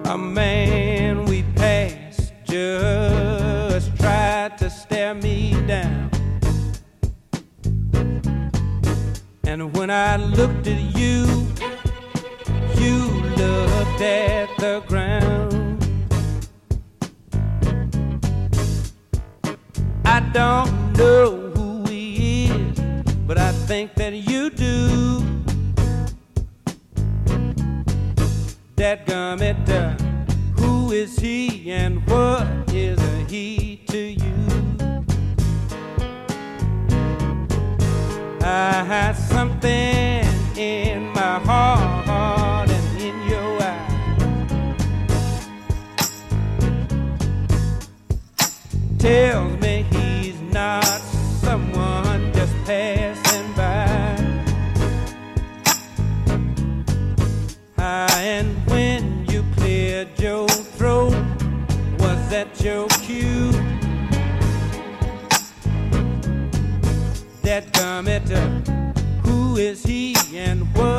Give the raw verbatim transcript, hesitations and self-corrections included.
A man we passed just tried to stare me down. And when I looked at you, you looked at the ground. I don't know who he is, but I think that you do. Dadgummit, uh, who is he and what is a he to you? I had something in my heart and in your eye. Tells me he's not someone just passing by. Ah, and when you cleared your throat, was that your cue? That gummit, who is he and what